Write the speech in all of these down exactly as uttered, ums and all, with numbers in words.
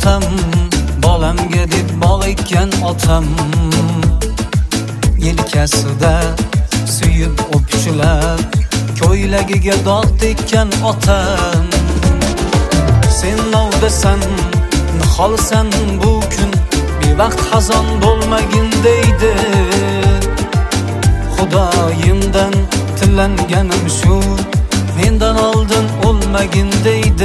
otam, bolamga deb bog' ekkan otam. Yelkasida suyib o'pishlar, ko'ylagiga dog' tekkan otam. Sen novdasan, niholsan bu kun, bevaqt xazon bo'lmagin deydi. Xudoyimdan tilanganim shu, mendan oldin o'lmagin deydi.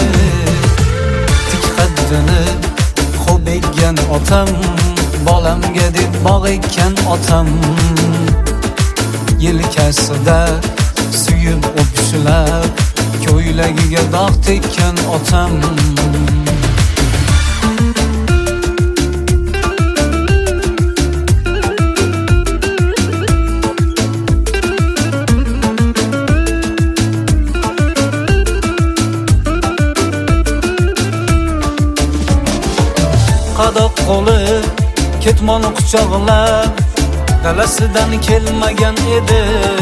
Tik qaddini xo'p ekkan otam, bolamga deb bog' ekkan otam. Yelkasida suyib o'pishlar, ko'ylagiga dog' tekkan otam. Qadoq qo'li ketmon quchoqlab, dalasidan kelmagan edi.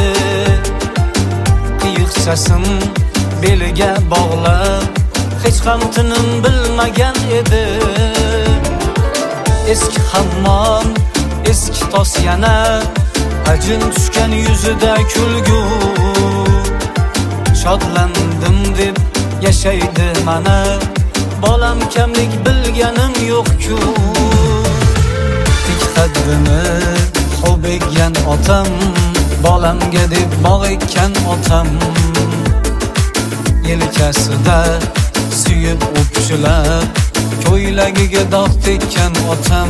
Qiyiqchasin beliga bog'lab, hech ham tinim bilmagan edi. Eski hammom, eski tos yana, ajin tushgan yuzida kulgu. Shodlandim deb yashaydi mana, bolam kamlik bilganim yo'q-ku. Tik qaddini xo'p ekkan otam, bolamga deb bog' ekkan otam. Yelkasida suyib o'pishlar, ko'ylagiga dog' tekkan otam.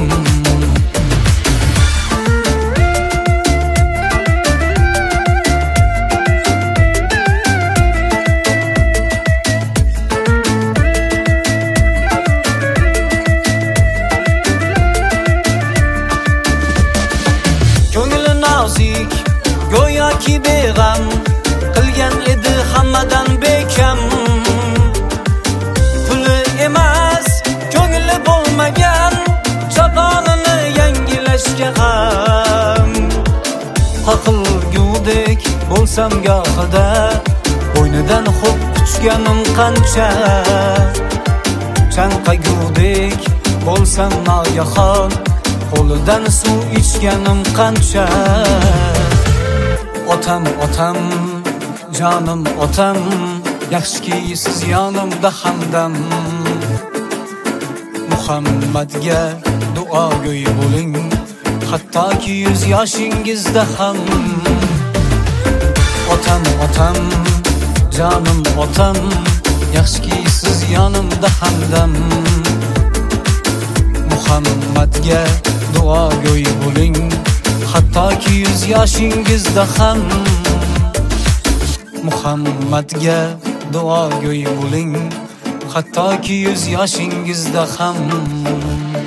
Go'yoki beg'am qilgan edi hammadan bekam. Puli emas, ko'ngli bo'lmagan, choponini yangilashga ham. Qoqilgudek bo'lsam gohida, bo'ynidan xo'p quchganim qancha. Chanqagudek bo'lsam noyahon, qo'lidan suv ichganim qancha. Otam, otam, jonim otam, yaxshiki siz yonimda hamdam. Muhammadga duogo'y bo'ling, hattoki yuz yoshingizda ham. Otam, otam, jonim otam, yaxshiki siz yonimda hamdam. Muhammadga duogo'y bo'ling, hattoki yuz yoshingizda ham. Muhammadga duogo'y bo'ling, hattoki yuz yoshingizda ham.